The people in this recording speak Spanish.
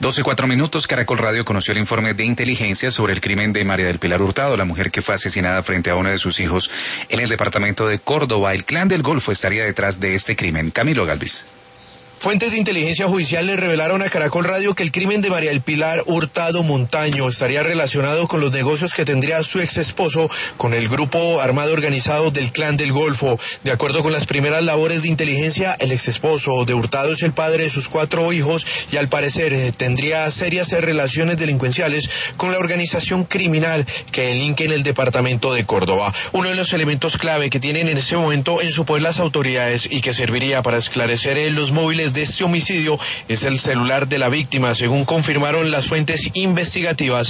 12:04, Caracol Radio conoció el informe de inteligencia sobre el crimen de María del Pilar Hurtado, la mujer que fue asesinada frente a uno de sus hijos en el departamento de Córdoba. El Clan del Golfo estaría detrás de este crimen. Camilo Galvis. Fuentes de inteligencia judicial le revelaron a Caracol Radio que el crimen de María del Pilar Hurtado Montaño estaría relacionado con los negocios que tendría su ex esposo con el grupo armado organizado del Clan del Golfo. De acuerdo con las primeras labores de inteligencia, el ex esposo de Hurtado es el padre de sus 4 hijos y al parecer tendría serias relaciones delincuenciales con la organización criminal que delinque en el departamento de Córdoba. Uno de los elementos clave que tienen en este momento en su poder las autoridades y que serviría para esclarecer los móviles de este homicidio es el celular de la víctima, según confirmaron las fuentes investigativas.